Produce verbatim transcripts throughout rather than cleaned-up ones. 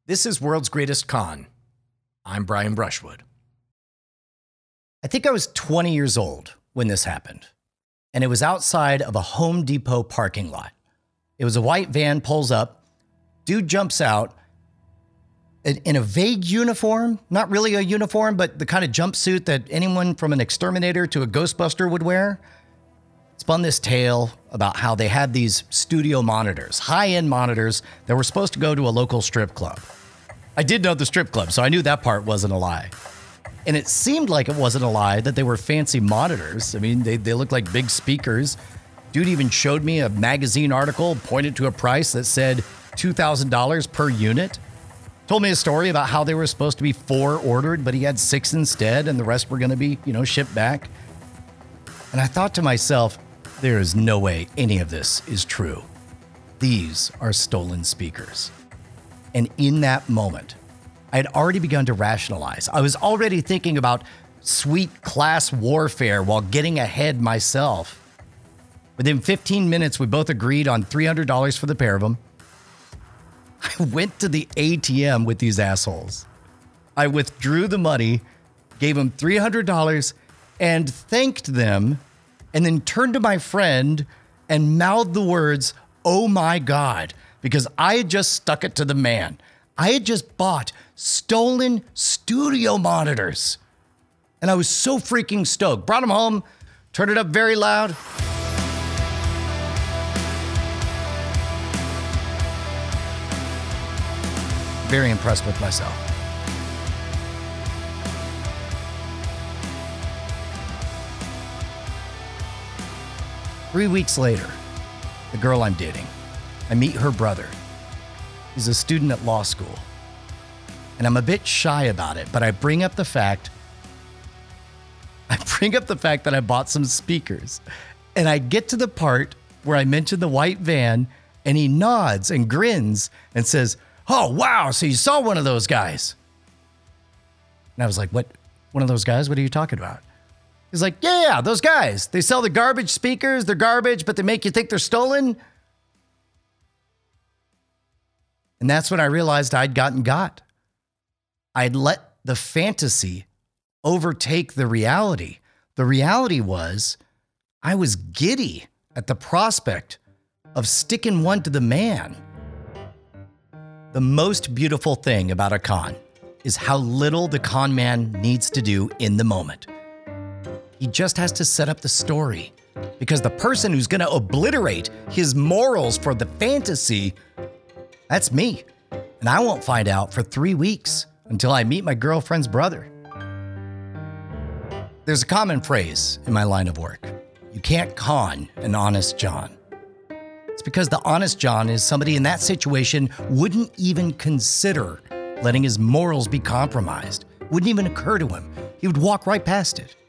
This is World's Greatest Con. I'm Brian Brushwood. I think I was twenty years old when this happened, and it was outside of a Home Depot parking lot. It was a white van, pulls up, dude jumps out in, in a vague uniform, not really a uniform, but the kind of jumpsuit that anyone from an exterminator to a Ghostbuster would wear. Spun this tale about how they had these studio monitors, high-end monitors that were supposed to go to a local strip club. I did know the strip club, so I knew that part wasn't a lie. And it seemed like it wasn't a lie that they were fancy monitors. I mean, they, they looked like big speakers. Dude even showed me a magazine article, pointed to a price that said two thousand dollars per unit. Told me a story about how they were supposed to be four ordered, but he had six instead, and the rest were going to be, you know, shipped back. And I thought to myself, there is no way any of this is true. These are stolen speakers. And in that moment, I had already begun to rationalize. I was already thinking about sweet class warfare while getting ahead myself. Within fifteen minutes, we both agreed on three hundred dollars for the pair of them. I went to the A T M with these assholes. I withdrew the money, gave them three hundred dollars, and thanked them, and then turned to my friend and mouthed the words, "Oh my God," because I had just stuck it to the man. I had just bought stolen studio monitors. And I was so freaking stoked. Brought them home, turned it up very loud. Very impressed with myself. Three weeks later, the girl I'm dating, I meet her brother. He's a student at law school. And I'm a bit shy about it, but I bring up the fact, I bring up the fact that I bought some speakers. And I get to the part where I mention the white van, and he nods and grins and says, "Oh, wow, so you saw one of those guys." And I was like, "What? One of those guys? What are you talking about?" He's like, yeah, yeah, those guys. They sell the garbage speakers. They're garbage, but they make you think they're stolen. And that's when I realized I'd gotten got. I'd let the fantasy overtake the reality. The reality was I was giddy at the prospect of sticking one to the man. The most beautiful thing about a con is how little the con man needs to do in the moment. He just has to set up the story, because the person who's going to obliterate his morals for the fantasy, that's me. And I won't find out for three weeks until I meet my girlfriend's brother. There's a common phrase in my line of work. You can't con an honest John. It's because the honest John is somebody in that situation wouldn't even consider letting his morals be compromised. Wouldn't even occur to him. He would walk right past it.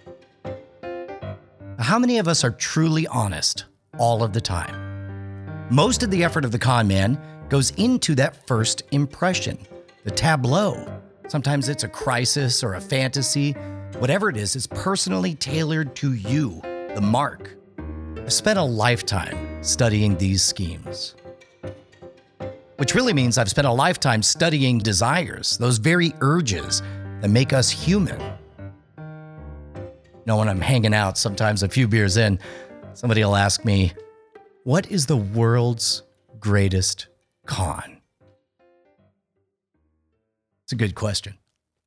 How many of us are truly honest all of the time? Most of the effort of the con man goes into that first impression, the tableau. Sometimes it's a crisis or a fantasy. Whatever it is, it's personally tailored to you, the mark. I've spent a lifetime studying these schemes, which really means I've spent a lifetime studying desires, those very urges that make us human. You know, when I'm hanging out, sometimes a few beers in, somebody will ask me, what is the world's greatest con? It's a good question.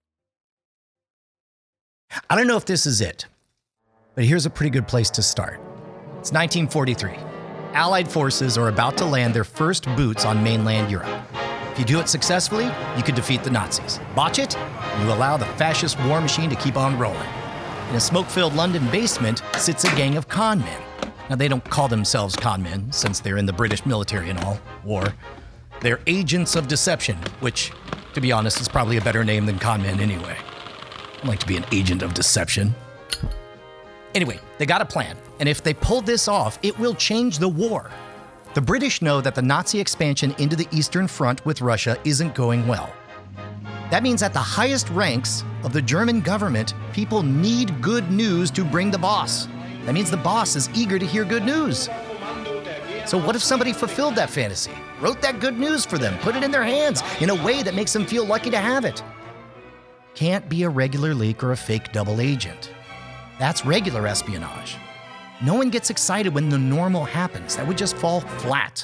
I don't know if this is it, but here's a pretty good place to start. It's nineteen forty-three. Allied forces are about to land their first boots on mainland Europe. If you do it successfully, you could defeat the Nazis. Botch it, and you allow the fascist war machine to keep on rolling. In a smoke-filled London basement sits a gang of con men. Now, they don't call themselves con men, since they're in the British military and all, war. They're agents of deception, which, to be honest, is probably a better name than con men anyway. I'd like to be an agent of deception. Anyway, they got a plan, and if they pull this off, it will change the war. The British know that the Nazi expansion into the Eastern Front with Russia isn't going well. That means at the highest ranks of the German government, people need good news to bring the boss. That means the boss is eager to hear good news. So what if somebody fulfilled that fantasy? wrote that good news for them, put it in their hands in a way that makes them feel lucky to have it. Can't be a regular leak or a fake double agent. That's regular espionage. No one gets excited when the normal happens. That would just fall flat.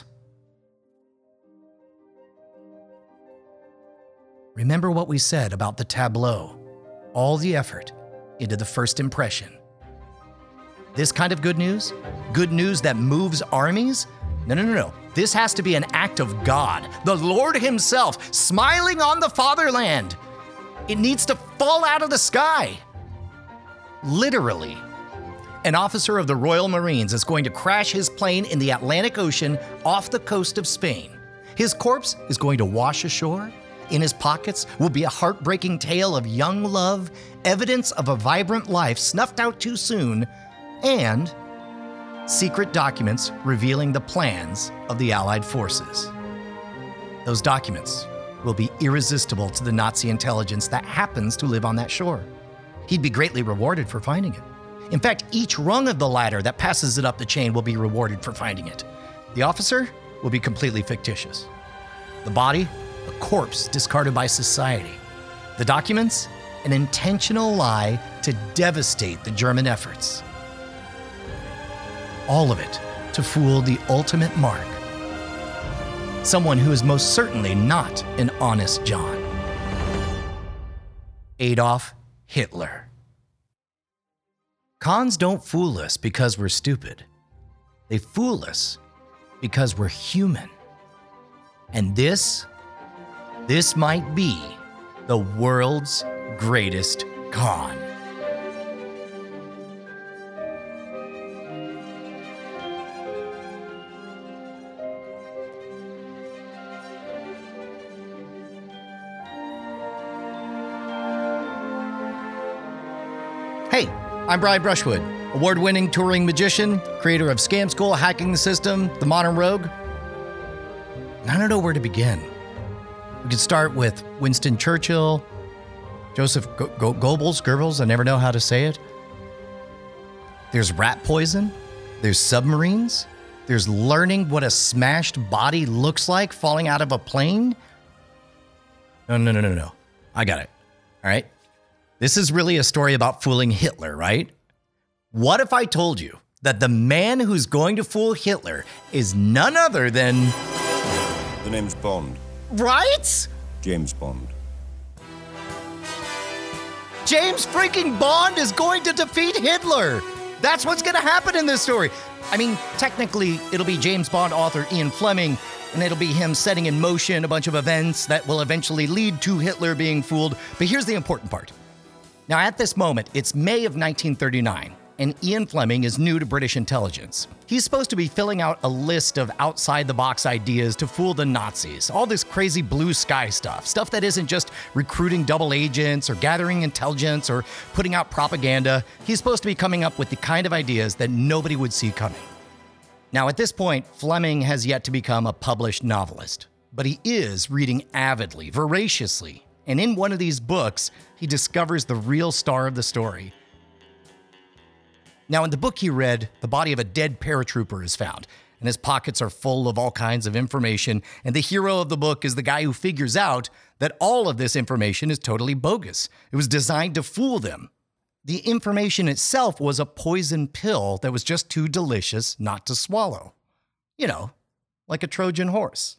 Remember what we said about the tableau. All the effort into the first impression. This kind of good news? Good news that moves armies? No, no, no, no. This has to be an act of God, the Lord himself, smiling on the fatherland. It needs to fall out of the sky. Literally. An officer of the Royal Marines is going to crash his plane in the Atlantic Ocean off the coast of Spain. His corpse is going to wash ashore. In his pockets will be a heartbreaking tale of young love, evidence of a vibrant life snuffed out too soon, and secret documents revealing the plans of the Allied forces. Those documents will be irresistible to the Nazi intelligence that happens to live on that shore. He'd be greatly rewarded for finding it. In fact, each rung of the ladder that passes it up the chain will be rewarded for finding it. The officer will be completely fictitious. The body, a corpse discarded by society. The documents, an intentional lie to devastate the German efforts. All of it to fool the ultimate mark. Someone who is most certainly not an honest John. Adolf Hitler. Cons don't fool us because we're stupid. They fool us because we're human. And this, this might be the world's greatest con. Hey, I'm Brian Brushwood, award-winning touring magician, creator of Scam School, Hacking the System, The Modern Rogue. I don't know where to begin. We could start with Winston Churchill, Joseph Go- Go- Goebbels, Goebbels, I never know how to say it. There's rat poison, there's submarines, there's learning what a smashed body looks like falling out of a plane. No, no, no, no, no. I got it. All right. This is really a story about fooling Hitler, right? What if I told you that the man who's going to fool Hitler is none other than... The name's Bond. Right? James Bond. James freaking Bond is going to defeat Hitler. That's what's going to happen in this story. I mean, technically, it'll be James Bond author Ian Fleming, and it'll be him setting in motion a bunch of events that will eventually lead to Hitler being fooled. But here's the important part. Now, at this moment, it's May of nineteen thirty-nine, and Ian Fleming is new to British intelligence. He's supposed to be filling out a list of outside-the-box ideas to fool the Nazis, all this crazy blue sky stuff, stuff that isn't just recruiting double agents or gathering intelligence or putting out propaganda. He's supposed to be coming up with the kind of ideas that nobody would see coming. Now, at this point, Fleming has yet to become a published novelist, but he is reading avidly, voraciously. And in one of these books, he discovers the real star of the story. Now, in the book he read, the body of a dead paratrooper is found, and his pockets are full of all kinds of information, and the hero of the book is the guy who figures out that all of this information is totally bogus. It was designed to fool them. The information itself was a poison pill that was just too delicious not to swallow. You know, like a Trojan horse.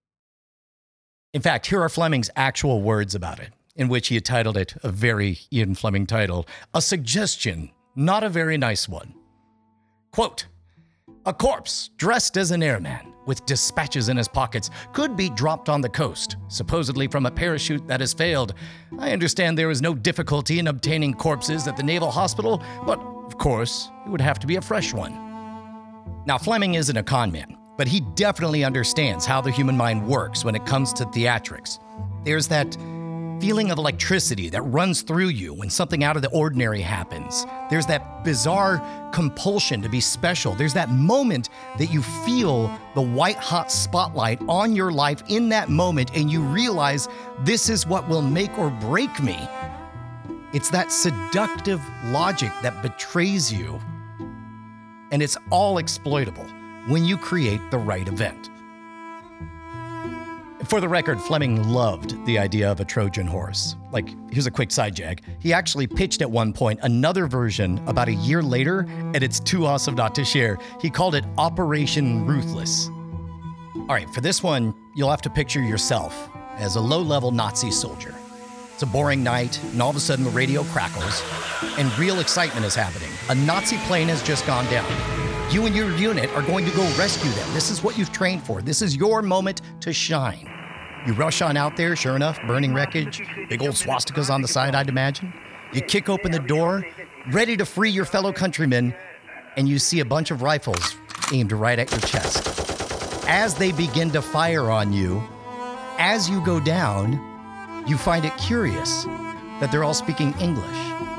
In fact, here are Fleming's actual words about it, in which he had titled it, a very Ian Fleming title, A Suggestion, Not a Very Nice One. Quote, a corpse dressed as an airman with dispatches in his pockets could be dropped on the coast, supposedly from a parachute that has failed. I understand there is no difficulty in obtaining corpses at the Naval Hospital, but of course, it would have to be a fresh one. Now, Fleming isn't a con man, but he definitely understands how the human mind works when it comes to theatrics. There's that feeling of electricity that runs through you when something out of the ordinary happens. There's that bizarre compulsion to be special. There's that moment that you feel the white-hot spotlight on your life in that moment, and you realize this is what will make or break me. It's that seductive logic that betrays you, and it's all exploitable when you create the right event. For the record, Fleming loved the idea of a Trojan horse. Like, here's a quick side jag. He actually pitched at one point another version about a year later, and it's too awesome not to share. He called it Operation Ruthless. All right, for this one, you'll have to picture yourself as a low-level Nazi soldier. It's a boring night, and all of a sudden the radio crackles, and real excitement is happening. A Nazi plane has just gone down. You and your unit are going to go rescue them. This is what you've trained for. This is your moment to shine. You rush on out there, sure enough, burning wreckage, big old swastikas on the side, I'd imagine. You kick open the door, ready to free your fellow countrymen, and you see a bunch of rifles aimed right at your chest. As they begin to fire on you, as you go down, you find it curious that they're all speaking English.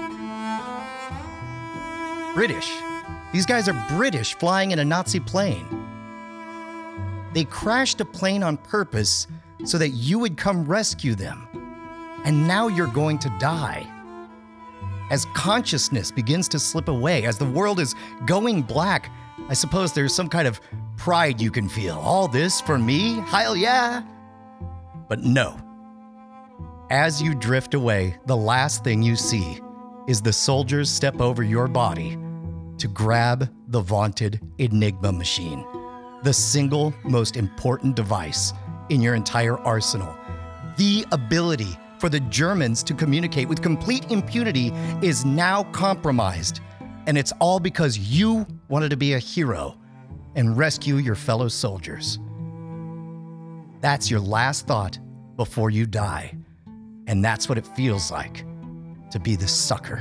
British. These guys are British flying in a Nazi plane. They crashed a plane on purpose so that you would come rescue them. And now you're going to die. As consciousness begins to slip away, as the world is going black, I suppose there's some kind of pride you can feel. All this for me? Hell yeah! But no. As you drift away, the last thing you see is the soldiers step over your body to grab the vaunted Enigma machine, the single most important device in your entire arsenal. The ability for the Germans to communicate with complete impunity is now compromised, and it's all because you wanted to be a hero and rescue your fellow soldiers. That's your last thought before you die, and that's what it feels like to be the sucker.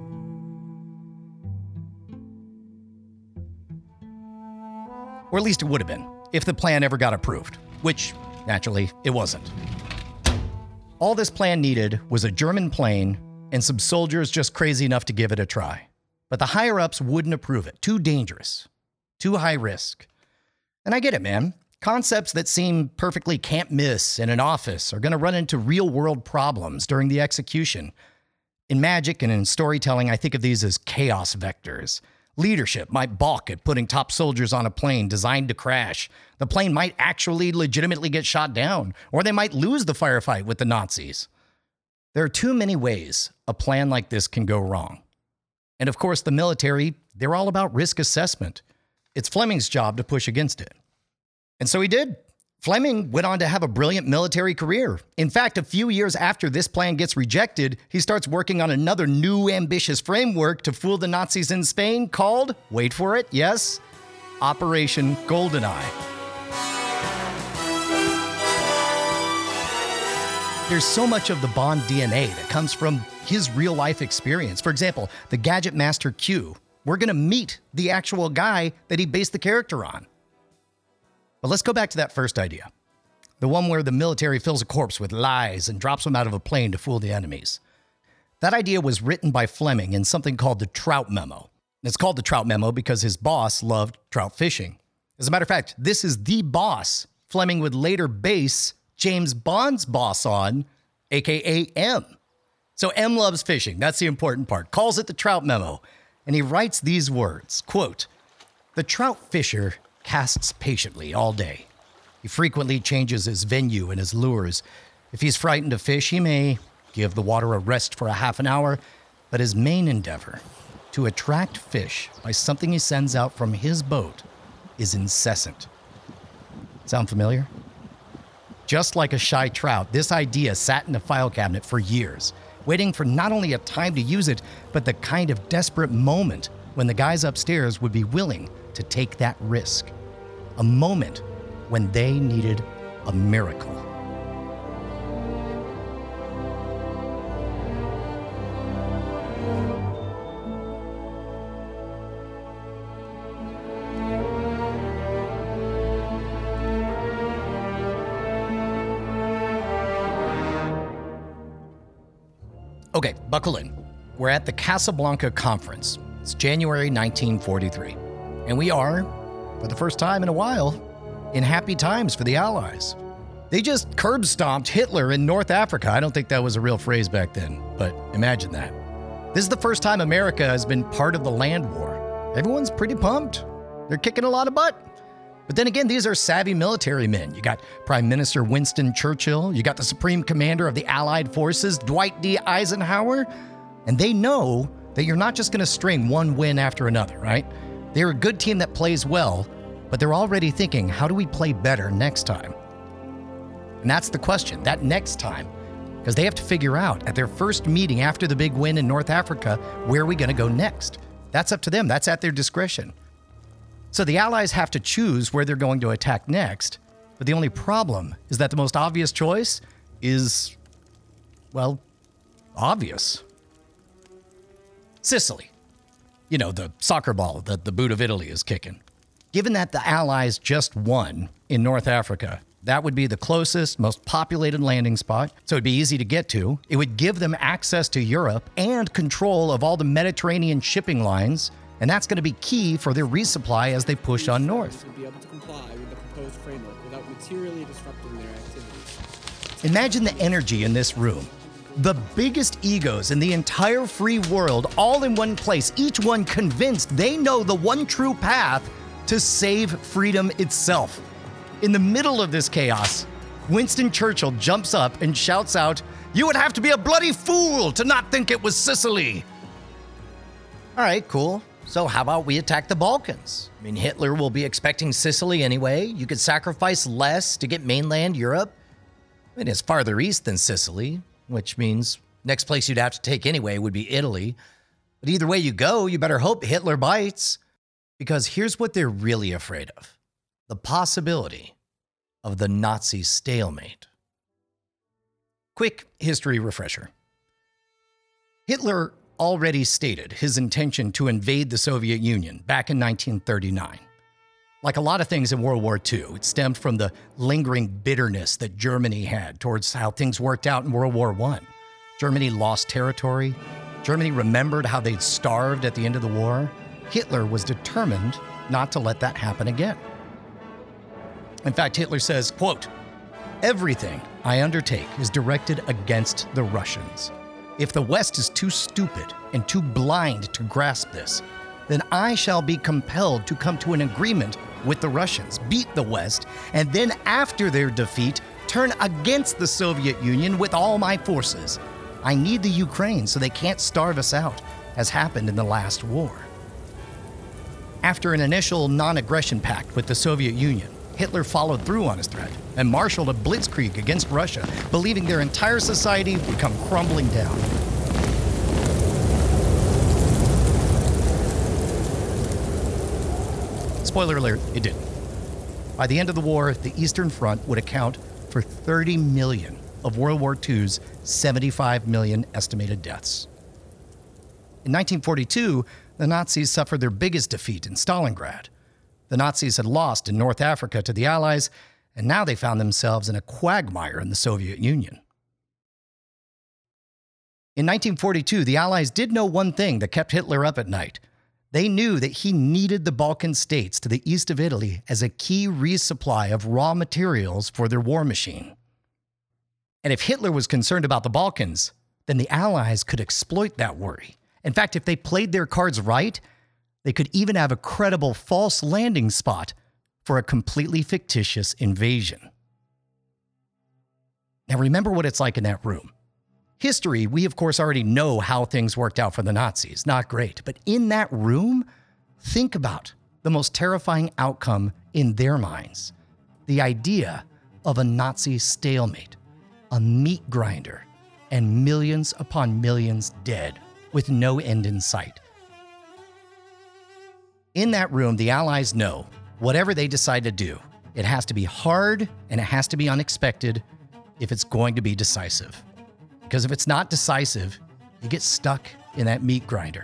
Or at least it would have been, if the plan ever got approved, which, naturally, it wasn't. All this plan needed was a German plane and some soldiers just crazy enough to give it a try. But the higher-ups wouldn't approve it. Too dangerous. Too high risk. And I get it, man. Concepts that seem perfectly can't miss in an office are going to run into real-world problems during the execution. In magic and in storytelling, I think of these as chaos vectors. Leadership might balk at putting top soldiers on a plane designed to crash. The plane might actually legitimately get shot down, or they might lose the firefight with the Nazis. There are too many ways a plan like this can go wrong. And of course, the military, they're all about risk assessment. It's Fleming's job to push against it. And so he did. Fleming went on to have a brilliant military career. In fact, a few years after this plan gets rejected, he starts working on another new ambitious framework to fool the Nazis in Spain called, wait for it, yes, Operation GoldenEye. There's so much of the Bond D N A that comes from his real-life experience. For example, the Gadget Master Q. We're going to meet the actual guy that he based the character on. But let's go back to that first idea. The one where the military fills a corpse with lies and drops them out of a plane to fool the enemies. That idea was written by Fleming in something called the Trout Memo. It's called the Trout Memo because his boss loved trout fishing. As a matter of fact, this is the boss Fleming would later base James Bond's boss on, aka M. So M loves fishing. That's the important part. Calls it the Trout Memo. And he writes these words, quote, "The trout fisher casts patiently all day. He frequently changes his venue and his lures. If he's frightened of fish, he may give the water a rest for a half an hour, but his main endeavor, to attract fish by something he sends out from his boat, is incessant." Sound familiar? Just like a shy trout, this idea sat in a file cabinet for years, waiting for not only a time to use it, but the kind of desperate moment when the guys upstairs would be willing to take that risk. A moment when they needed a miracle. Okay, buckle in. We're at the Casablanca Conference. It's January nineteen forty-three. And we are, for the first time in a while, in happy times for the Allies. They just curb stomped Hitler in North Africa. I don't think that was a real phrase back then, but imagine that. This is the first time America has been part of the land war. Everyone's pretty pumped. They're kicking a lot of butt. But then again, these are savvy military men. You got Prime Minister Winston Churchill, you got the Supreme Commander of the Allied Forces, Dwight D. Eisenhower, and they know that you're not just going to string one win after another, right? They're a good team that plays well, but they're already thinking, how do we play better next time? And that's the question, that next time, because they have to figure out at their first meeting after the big win in North Africa, where are we going to go next? That's up to them. That's at their discretion. So the Allies have to choose where they're going to attack next, but the only problem is that the most obvious choice is, well, obvious. Sicily. You know, the soccer ball that the boot of Italy is kicking. Given that the Allies just won in North Africa, that would be the closest, most populated landing spot, so it'd be easy to get to. It would give them access to Europe and control of all the Mediterranean shipping lines, and that's going to be key for their resupply as they push on north. Be able to comply with the proposed framework without materially disrupting their activities. Imagine the energy in this room. The biggest egos in the entire free world, all in one place, each one convinced they know the one true path to save freedom itself. In the middle of this chaos, Winston Churchill jumps up and shouts out, "You would have to be a bloody fool to not think it was Sicily." All right, cool. So how about we attack the Balkans? I mean, Hitler will be expecting Sicily anyway. You could sacrifice less to get mainland Europe. I mean, it's farther east than Sicily, which means next place you'd have to take anyway would be Italy. But either way you go, you better hope Hitler bites. Because here's what they're really afraid of. The possibility of the Nazi stalemate. Quick history refresher. Hitler already stated his intention to invade the Soviet Union back in nineteen thirty-nine. Like a lot of things in World War Two, it stemmed from the lingering bitterness that Germany had towards how things worked out in World War One. Germany lost territory. Germany remembered how they'd starved at the end of the war. Hitler was determined not to let that happen again. In fact, Hitler says, quote, "Everything I undertake is directed against the Russians. If the West is too stupid and too blind to grasp this, then I shall be compelled to come to an agreement with the Russians, beat the West, and then after their defeat, turn against the Soviet Union with all my forces. I need the Ukraine so they can't starve us out, as happened in the last war." After an initial non-aggression pact with the Soviet Union, Hitler followed through on his threat and marshaled a blitzkrieg against Russia, believing their entire society would come crumbling down. Spoiler alert, it didn't. By the end of the war, the Eastern Front would account for thirty million of World War Two's seventy-five million estimated deaths. In nineteen forty-two, the Nazis suffered their biggest defeat in Stalingrad. The Nazis had lost in North Africa to the Allies, and now they found themselves in a quagmire in the Soviet Union. In nineteen forty-two, the Allies did know one thing that kept Hitler up at night. They knew that he needed the Balkan states to the east of Italy as a key resupply of raw materials for their war machine. And if Hitler was concerned about the Balkans, then the Allies could exploit that worry. In fact, if they played their cards right, they could even have a credible false landing spot for a completely fictitious invasion. Now remember what it's like in that room. History, we of course already know how things worked out for the Nazis. Not great. But in that room, think about the most terrifying outcome in their minds. The idea of a Nazi stalemate, a meat grinder, and millions upon millions dead with no end in sight. In that room, the Allies know whatever they decide to do, it has to be hard and it has to be unexpected if it's going to be decisive. Because if it's not decisive, you get stuck in that meat grinder.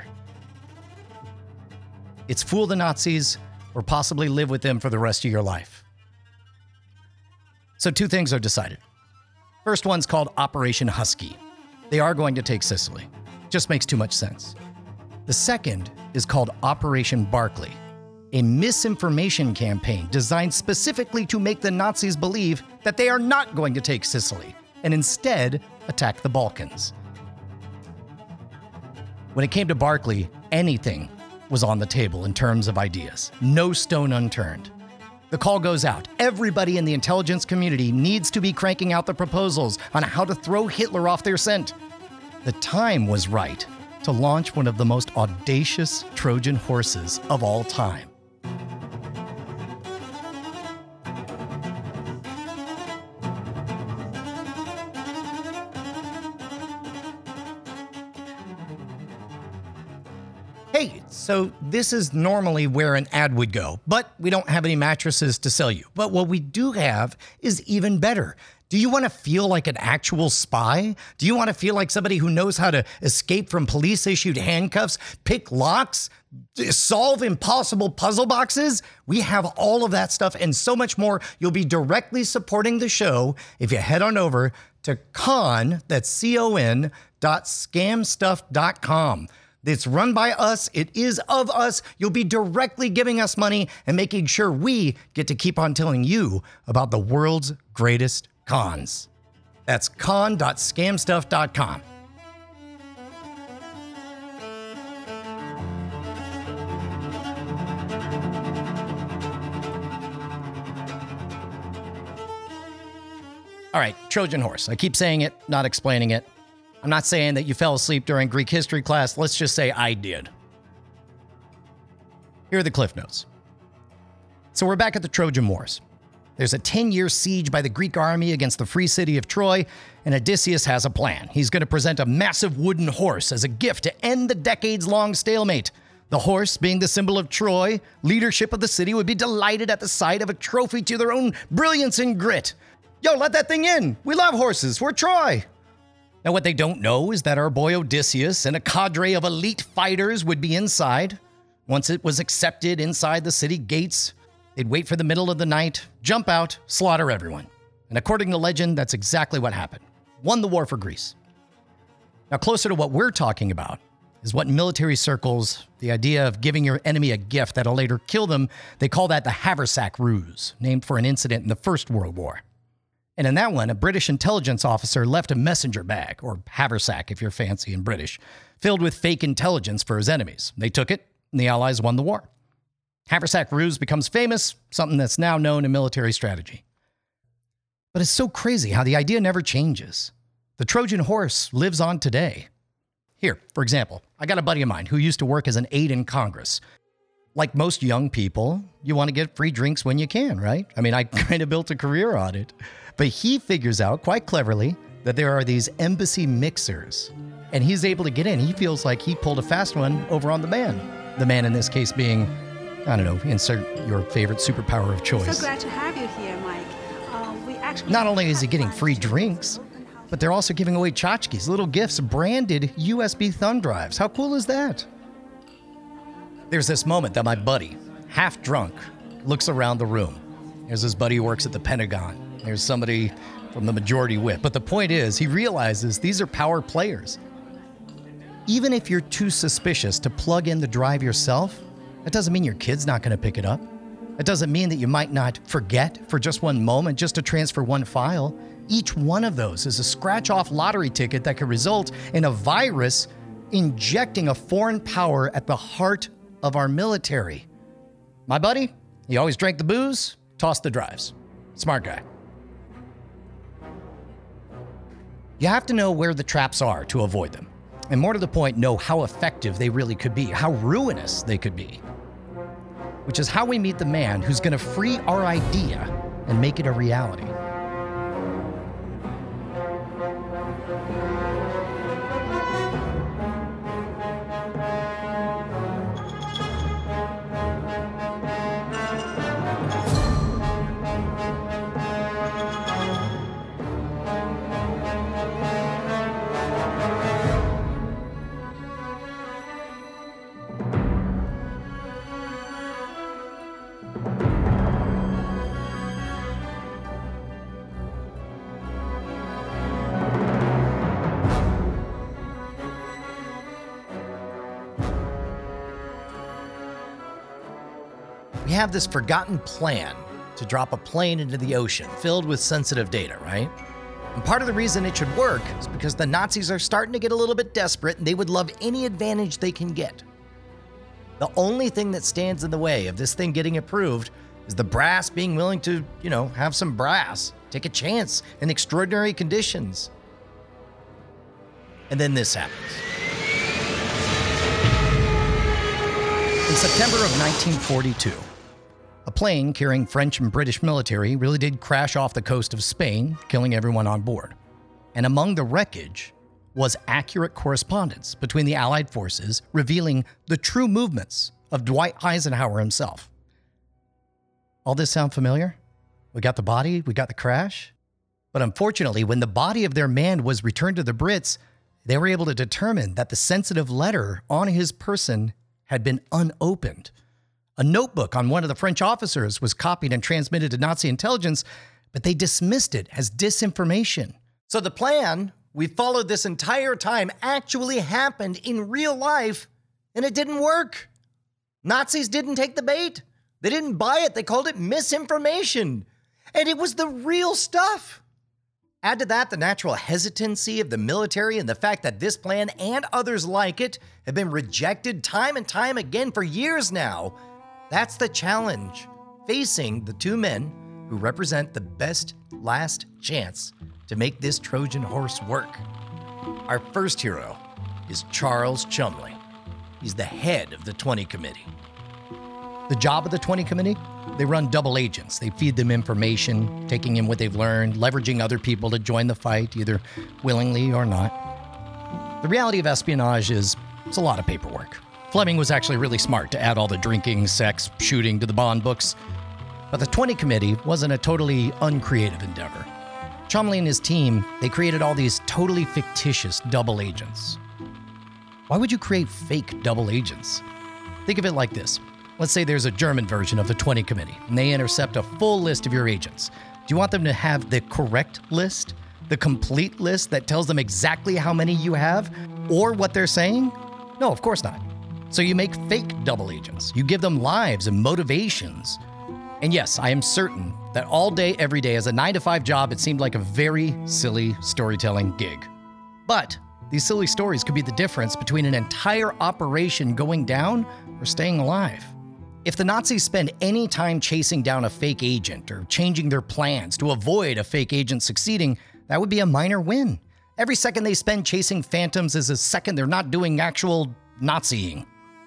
It's fool the Nazis or possibly live with them for the rest of your life. So two things are decided. First one's called Operation Husky. They are going to take Sicily. Just makes too much sense. The second is called Operation Barclay, a misinformation campaign designed specifically to make the Nazis believe that they are not going to take Sicily and instead attack the Balkans. When it came to Barclay, anything was on the table in terms of ideas. No stone unturned. The call goes out. Everybody in the intelligence community needs to be cranking out the proposals on how to throw Hitler off their scent. The time was right to launch one of the most audacious Trojan horses of all time. Hey, so this is normally where an ad would go, but we don't have any mattresses to sell you. But what we do have is even better. Do you want to feel like an actual spy? Do you want to feel like somebody who knows how to escape from police-issued handcuffs, pick locks, solve impossible puzzle boxes? We have all of that stuff and so much more. You'll be directly supporting the show if you head on over to con, that's C O N, dot scam stuff dot com. It's run by us. It is of us. You'll be directly giving us money and making sure we get to keep on telling you about the world's greatest cons. That's con dot scam stuff dot com. All right, Trojan horse. I keep saying it, not explaining it. I'm not saying that you fell asleep during Greek history class. Let's just say I did. Here are the cliff notes. So we're back at the Trojan Wars. There's a ten-year siege by the Greek army against the free city of Troy, and Odysseus has a plan. He's going to present a massive wooden horse as a gift to end the decades-long stalemate. The horse, being the symbol of Troy, leadership of the city would be delighted at the sight of a trophy to their own brilliance and grit. Yo, let that thing in. We love horses. We're Troy. Now, what they don't know is that our boy Odysseus and a cadre of elite fighters would be inside. Once it was accepted inside the city gates, they'd wait for the middle of the night, jump out, slaughter everyone. And according to legend, that's exactly what happened. Won the war for Greece. Now, closer to what we're talking about is what in military circles, the idea of giving your enemy a gift that'll later kill them, they call that the Haversack Ruse, named for an incident in the First World War. And in that one, a British intelligence officer left a messenger bag, or haversack if you're fancy and British, filled with fake intelligence for his enemies. They took it, and the Allies won the war. Haversack Ruse becomes famous, something that's now known in military strategy. But it's so crazy how the idea never changes. The Trojan horse lives on today. Here, for example, I got a buddy of mine who used to work as an aide in Congress. Like most young people, you want to get free drinks when you can, right? I mean, I kind of built a career on it. But he figures out quite cleverly that there are these embassy mixers, and he's able to get in. He feels like he pulled a fast one over on the man. The man in this case being, I don't know, insert your favorite superpower of choice. So glad to have you here, Mike. Uh, we actually Not only is he getting free drinks, but they're also giving away tchotchkes, little gifts, branded U S B thumb drives. How cool is that? There's this moment that my buddy, half drunk, looks around the room. There's his buddy who works at the Pentagon. There's somebody from the Majority Whip. But the point is, he realizes these are power players. Even if you're too suspicious to plug in the drive yourself, that doesn't mean your kid's not going to pick it up. It doesn't mean that you might not forget for just one moment just to transfer one file. Each one of those is a scratch-off lottery ticket that could result in a virus injecting a foreign power at the heart of our military. My buddy, he always drank the booze, tossed the drives. Smart guy. You have to know where the traps are to avoid them. And more to the point, know how effective they really could be, how ruinous they could be. Which is how we meet the man who's going to free our idea and make it a reality. We have this forgotten plan to drop a plane into the ocean filled with sensitive data, right? And part of the reason it should work is because the Nazis are starting to get a little bit desperate and they would love any advantage they can get. The only thing that stands in the way of this thing getting approved Is the brass being willing to, you know, have some brass, take a chance in extraordinary conditions? And then this happens. In September of nineteen forty-two, a plane carrying French and British military really did crash off the coast of Spain, killing everyone on board. And among the wreckage was accurate correspondence between the Allied forces revealing the true movements of Dwight Eisenhower himself. All this sound familiar? We got the body, we got the crash. But unfortunately, when the body of their man was returned to the Brits, they were able to determine that the sensitive letter on his person had been unopened. A notebook on one of the French officers was copied and transmitted to Nazi intelligence, but they dismissed it as disinformation. So the plan we followed this entire time actually happened in real life, and it didn't work. Nazis didn't take the bait. They didn't buy it. They called it misinformation. And it was the real stuff. Add to that the natural hesitancy of the military and the fact that this plan and others like it have been rejected time and time again for years now. That's the challenge facing the two men who represent the best last chance to make this Trojan horse work. Our first hero is Charles Chumley. He's the head of the twenty Committee. The job of the twenty Committee? They run double agents. They feed them information, taking in what they've learned, leveraging other people to join the fight, either willingly or not. The reality of espionage is it's a lot of paperwork. Fleming was actually really smart to add all the drinking, sex, shooting to the Bond books. But the twenty Committee wasn't a totally uncreative endeavor. Chumley and his team, they created all these totally fictitious double agents. Why would you create fake double agents? Think of it like this. Let's say there's a German version of the twenty Committee, and they intercept a full list of your agents. Do you want them to have the correct list? The complete list that tells them exactly how many you have? Or what they're saying? No, of course not. So you make fake double agents. You give them lives and motivations. And yes, I am certain that all day, every day, as a nine to five job, it seemed like a very silly storytelling gig. But these silly stories could be the difference between an entire operation going down or staying alive. If the Nazis spend any time chasing down a fake agent or changing their plans to avoid a fake agent succeeding, that would be a minor win. Every second they spend chasing phantoms is a second they're not doing actual Naziing.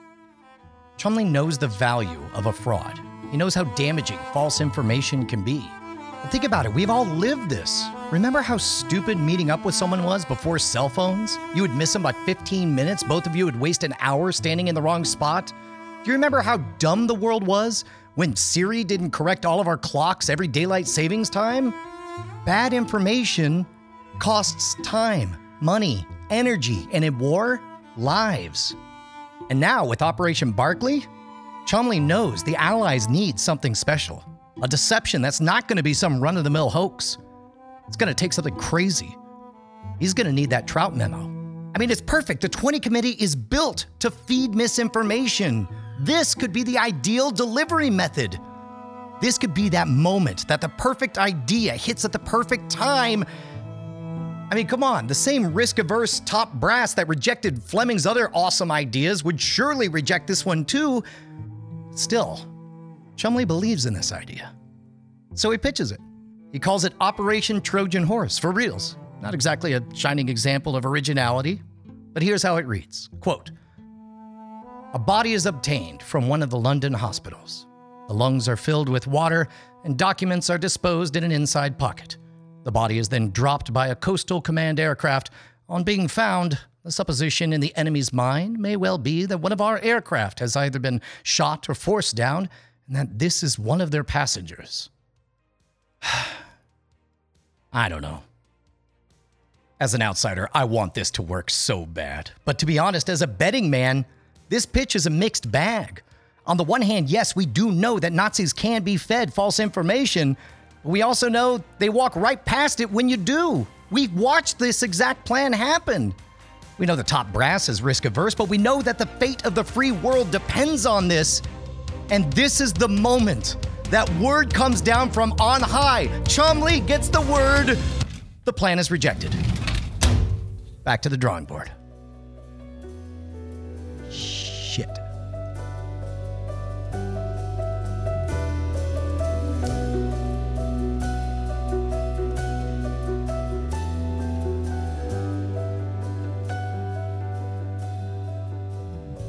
Chumley knows the value of a fraud. He knows how damaging false information can be. And think about it, we've all lived this. Remember how stupid meeting up with someone was before cell phones? You would miss them by fifteen minutes, both of you would waste an hour standing in the wrong spot. Do you remember how dumb the world was when Siri didn't correct all of our clocks every daylight savings time? Bad information costs time, money, energy, and in war, lives. And now with Operation Barclay, Chumley knows the Allies need something special. A deception that's not going to be some run-of-the-mill hoax. It's going to take something crazy. He's going to need that Trout memo. I mean, it's perfect. The twenty Committee is built to feed misinformation. This could be the ideal delivery method. This could be that moment that the perfect idea hits at the perfect time. I mean, come on, the same risk-averse top brass that rejected Fleming's other awesome ideas would surely reject this one too. Still, Chumley believes in this idea. So he pitches it. He calls it Operation Trojan Horse, for reals. Not exactly a shining example of originality, but here's how it reads. Quote, "A body is obtained from one of the London hospitals. The lungs are filled with water and documents are disposed in an inside pocket. The body is then dropped by a coastal command aircraft. On being found, the supposition in the enemy's mind may well be that one of our aircraft has either been shot or forced down, and that this is one of their passengers." I don't know. As an outsider, I want this to work so bad. But to be honest, as a betting man, this pitch is a mixed bag. On the one hand, yes, we do know that Nazis can be fed false information. But we also know they walk right past it when you do. We've watched this exact plan happen. We know the top brass is risk-averse, but we know that the fate of the free world depends on this. And this is the moment that word comes down from on high. Chumley gets the word. The plan is rejected. Back to the drawing board. Shit.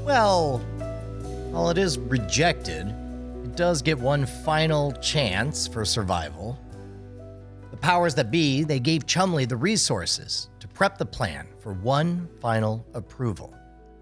Well, while it is rejected, it does get one final chance for survival. The powers that be, they gave Chumley the resources to prep the plan for one final approval.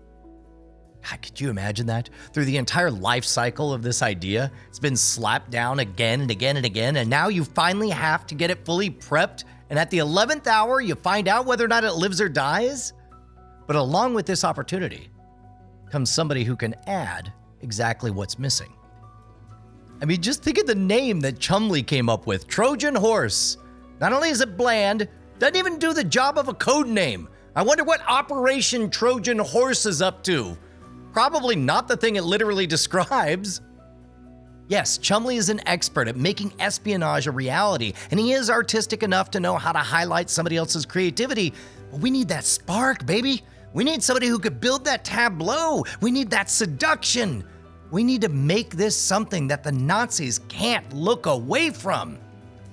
God, could you imagine that? Through the entire life cycle of this idea, it's been slapped down again and again and again, and now you finally have to get it fully prepped, and at the eleventh hour, you find out whether or not it lives or dies? But along with this opportunity comes somebody who can add exactly what's missing. I mean, just think of the name that Chumley came up with, Trojan Horse. Not only is it bland, doesn't even do the job of a code name. I wonder what Operation Trojan Horse is up to. Probably not the thing it literally describes. Yes, Chumley is an expert at making espionage a reality, and he is artistic enough to know how to highlight somebody else's creativity. But we need that spark, baby. We need somebody who could build that tableau. We need that seduction. We need to make this something that the Nazis can't look away from.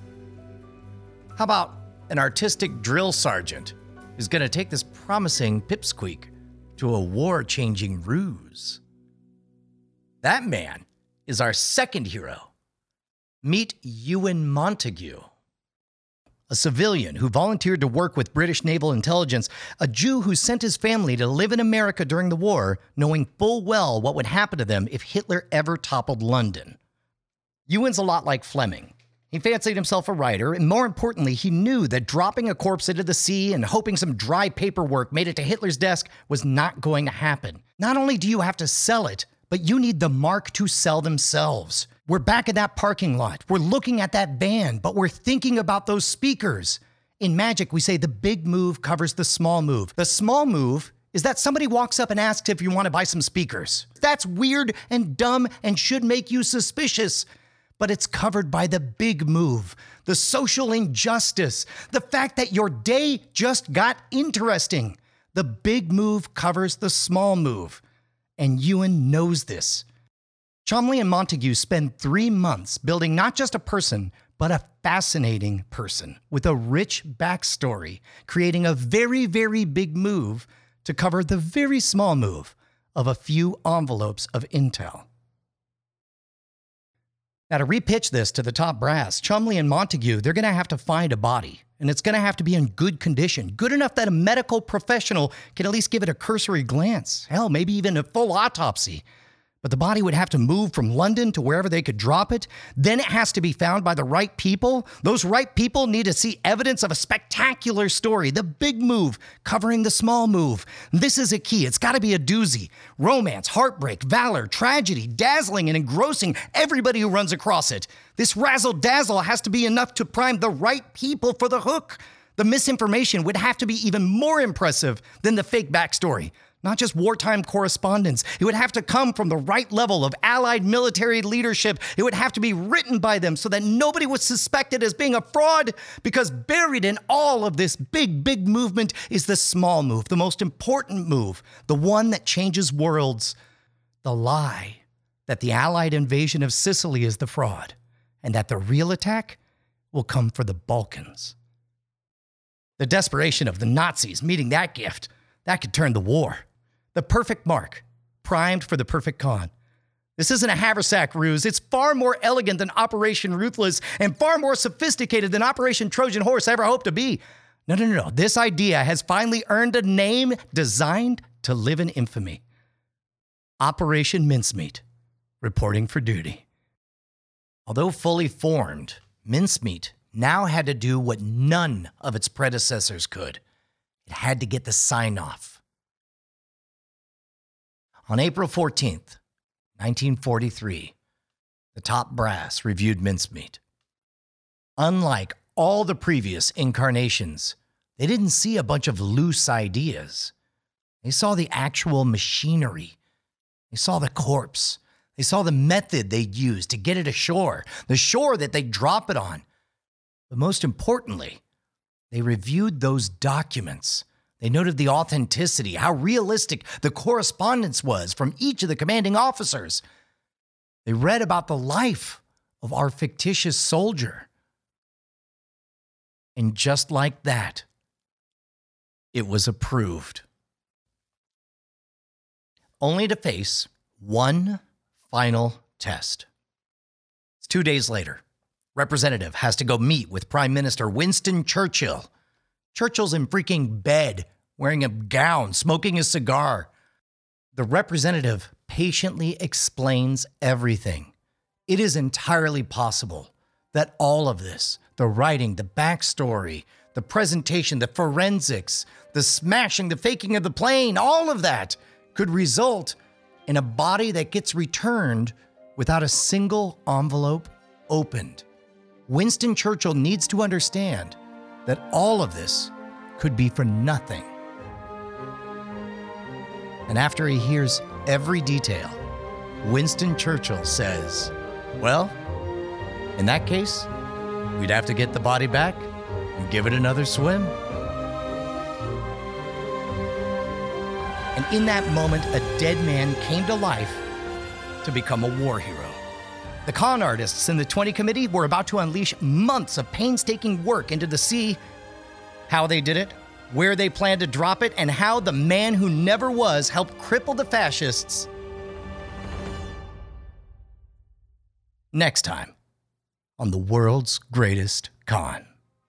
How about an artistic drill sergeant who's going to take this promising pipsqueak to a war-changing ruse? That man is our second hero. Meet Ewan Montague, a civilian who volunteered to work with British naval intelligence, a Jew who sent his family to live in America during the war, knowing full well what would happen to them if Hitler ever toppled London. Ewan's a lot like Fleming. He fancied himself a writer, and more importantly, he knew that dropping a corpse into the sea and hoping some dry paperwork made it to Hitler's desk was not going to happen. Not only do you have to sell it, but you need the mark to sell themselves. We're back at that parking lot. We're looking at that van, but we're thinking about those speakers. In magic, we say the big move covers the small move. The small move is that somebody walks up and asks if you want to buy some speakers. That's weird and dumb and should make you suspicious. But it's covered by the big move, the social injustice, the fact that your day just got interesting. The big move covers the small move. And Ewan knows this. Chumley and Montague spend three months building not just a person, but a fascinating person with a rich backstory, creating a very, very big move to cover the very small move of a few envelopes of intel. Now, to repitch this to the top brass, Chumley and Montague, they're going to have to find a body, and it's going to have to be in good condition, good enough that a medical professional can at least give it a cursory glance, hell, maybe even a full autopsy. But the body would have to move from London to wherever they could drop it. Then it has to be found by the right people. Those right people need to see evidence of a spectacular story, the big move covering the small move. This is a key. It's got to be a doozy. Romance, heartbreak, valor, tragedy, dazzling and engrossing everybody who runs across it. This razzle-dazzle has to be enough to prime the right people for the hook. The misinformation would have to be even more impressive than the fake backstory. Not just wartime correspondence. It would have to come from the right level of Allied military leadership. It would have to be written by them so that nobody was suspected as being a fraud, because buried in all of this big, big movement is the small move, the most important move, the one that changes worlds. The lie that the Allied invasion of Sicily is the fraud, and that the real attack will come for the Balkans. The desperation of the Nazis meeting that gift, that could turn the war. The perfect mark, primed for the perfect con. This isn't a haversack ruse. It's far more elegant than Operation Ruthless and far more sophisticated than Operation Trojan Horse ever hoped to be. No, no, no, no. This idea has finally earned a name designed to live in infamy. Operation Mincemeat, reporting for duty. Although fully formed, Mincemeat now had to do what none of its predecessors could. It had to get the sign-off. On April fourteenth, nineteen forty-three, the top brass reviewed Mincemeat. Unlike all the previous incarnations, they didn't see a bunch of loose ideas. They saw the actual machinery. They saw the corpse. They saw the method they'd use to get it ashore, the shore that they'd drop it on. But most importantly, they reviewed those documents. They noted the authenticity, how realistic the correspondence was from each of the commanding officers. They read about the life of our fictitious soldier. And just like that, it was approved. only to face one final test. It's two days later. Representative has to go meet with Prime Minister Winston Churchill. Churchill's in freaking bed, wearing a gown, smoking a cigar. The representative patiently explains everything. It is entirely possible that all of this, the writing, the backstory, the presentation, the forensics, the smashing, the faking of the plane, all of that could result in a body that gets returned without a single envelope opened. Winston Churchill needs to understand that all of this could be for nothing. And after he hears every detail, Winston Churchill says, well, in that case, we'd have to get the body back and give it another swim. And in that moment, a dead man came to life to become a war hero. The con artists in the twenty committee were about to unleash months of painstaking work into the sea. How they did it, where they planned to drop it, and how the man who never was helped cripple the fascists. Next time on The World's Greatest Con.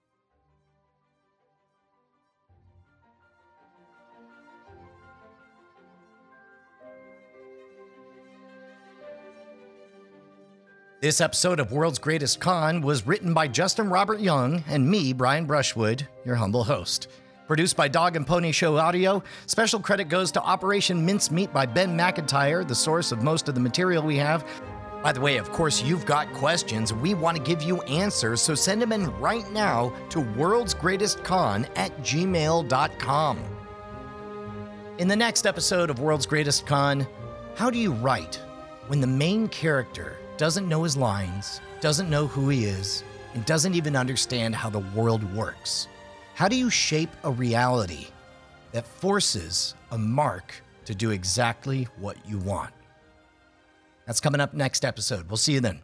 This episode of World's Greatest Con was written by Justin Robert Young and me, Brian Brushwood, your humble host. Produced by Dog and Pony Show Audio. Special credit goes to Operation Mincemeat by Ben McIntyre, the source of most of the material we have. By the way, of course, you've got questions. We want to give you answers, so send them in right now to worldsgreatestcon at gmail dot com. In the next episode of World's Greatest Con, how do you write when the main character doesn't know his lines, doesn't know who he is, and doesn't even understand how the world works? How do you shape a reality that forces a mark to do exactly what you want? That's coming up next episode. We'll see you then.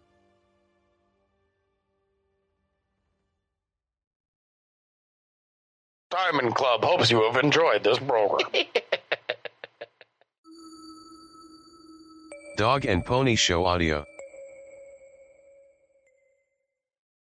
Diamond Club hopes you have enjoyed this program. Dog and Pony Show Audio.